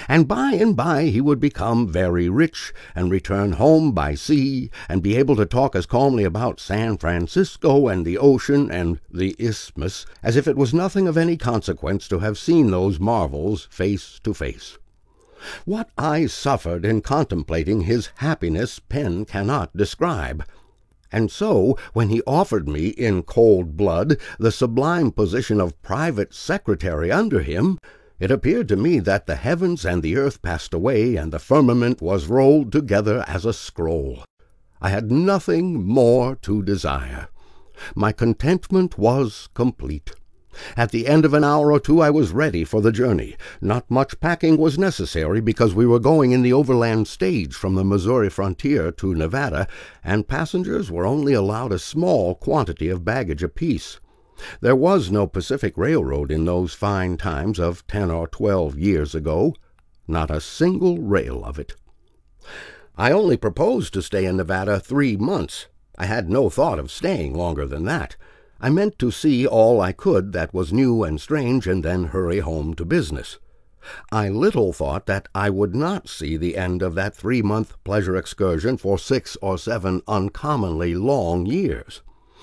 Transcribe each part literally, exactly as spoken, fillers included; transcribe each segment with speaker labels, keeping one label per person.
Speaker 1: and by and by he would become very rich, and return home by sea, and be able to talk as calmly about San Francisco and the ocean and the isthmus as if it was nothing of any consequence to have seen those marvels face to face. What I suffered in contemplating his happiness pen cannot describe. And so, when he offered me, in cold blood, the sublime position of private secretary under him, it appeared to me that the heavens and the earth passed away, and the firmament was rolled together as a scroll. I had nothing more to desire. My contentment was complete. At the end of an hour or two I was ready for the journey. Not much packing was necessary, because we were going in the overland stage from the Missouri frontier to Nevada, and passengers were only allowed a small quantity of baggage apiece. There was no Pacific Railroad in those fine times of ten or twelve years ago, not a single rail of it. I only proposed to stay in Nevada three months. I had no thought of staying longer than that. I meant to see all I could that was new and strange, and then hurry home to business. I little thought that I would not see the end of that three-month pleasure excursion for six or seven uncommonly long years.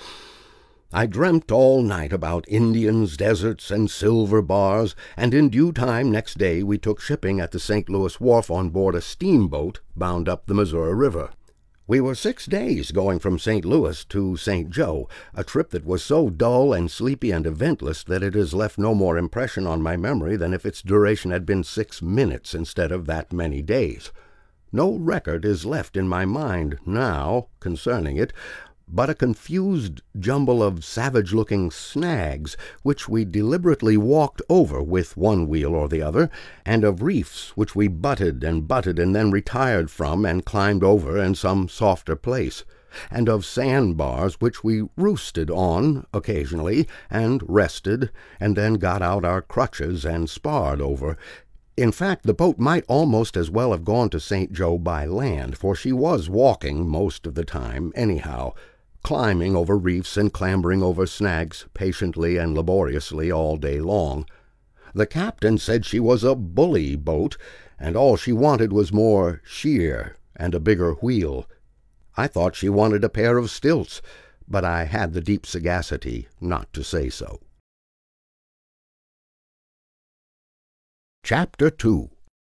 Speaker 1: I dreamt all night about Indians, deserts, and silver bars, and in due time next day we took shipping at the Saint Louis wharf on board a steamboat bound up the Missouri River. We were six days going from Saint Louis to Saint Joe, a trip that was so dull and sleepy and eventless that it has left no more impression on my memory than if its duration had been six minutes instead of that many days. No record is left in my mind now concerning it, but a confused jumble of savage-looking snags, which we deliberately walked over with one wheel or the other, and of reefs which we butted and butted and then retired from and climbed over in some softer place, and of sandbars which we roosted on occasionally, and rested, and then got out our crutches and sparred over. In fact, the boat might almost as well have gone to Saint Joe by land, for she was walking most of the time anyhow, climbing over reefs and clambering over snags patiently and laboriously all day long. The captain said she was a bully boat, and all she wanted was more sheer and a bigger wheel. I thought she wanted a pair of stilts, but I had the deep sagacity not to say so. Chapter two.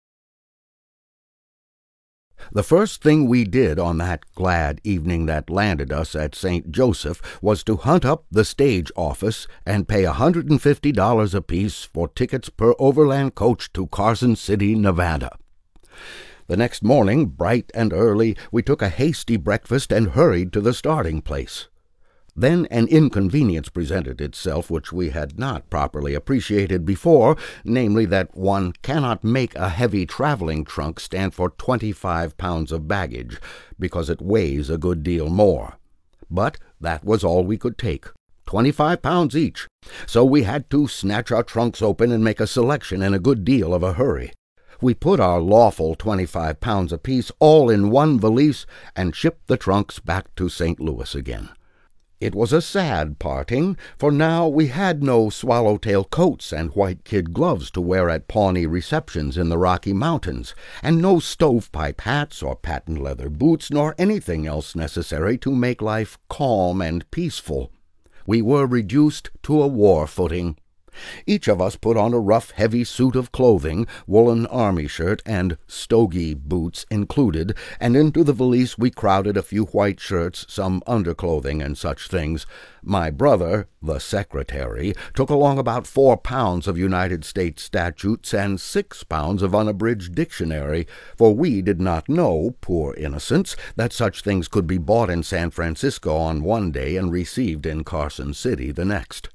Speaker 1: The first thing we did on that glad evening that landed us at Saint Joseph was to hunt up the stage office and pay a hundred and fifty dollars apiece for tickets per overland coach to Carson City, Nevada. The next morning, bright and early, we took a hasty breakfast and hurried to the starting place. Then an inconvenience presented itself which we had not properly appreciated before, namely that one cannot make a heavy traveling trunk stand for twenty-five pounds of baggage, because it weighs a good deal more. But that was all we could take, twenty-five pounds each, so we had to snatch our trunks open and make a selection in a good deal of a hurry. We put our lawful twenty-five pounds apiece all in one valise and shipped the trunks back to Saint Louis again. It was a sad parting, for now we had no swallowtail coats and white kid gloves to wear at Pawnee receptions in the Rocky Mountains, and no stovepipe hats or patent leather boots, nor anything else necessary to make life calm and peaceful. We were reduced to a war footing. Each of us put on a rough, heavy suit of clothing, woolen army shirt, and stogie boots included, and into the valise we crowded a few white shirts, some underclothing, and such things. My brother, the secretary, took along about four pounds of United States statutes and six pounds of unabridged dictionary, for we did not know, poor innocents, that such things could be bought in San Francisco on one day and received in Carson City the next.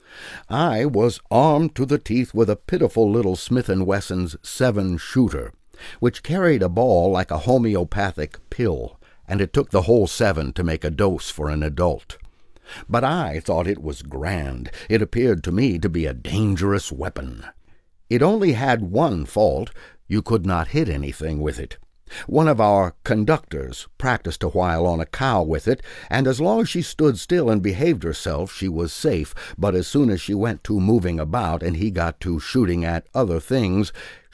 Speaker 1: I was armed to the teeth with a pitiful little Smith and Wesson's seven-shooter, which carried a ball like a homeopathic pill, and it took the whole seven to make a dose for an adult. But I thought it was grand. It appeared to me to be a dangerous weapon. It only had one fault: you could not hit anything with it. One of our conductors practiced a while on a cow with it, and as long as she stood still and behaved herself she was safe, but as soon as she went to moving about and he got to shooting at other things,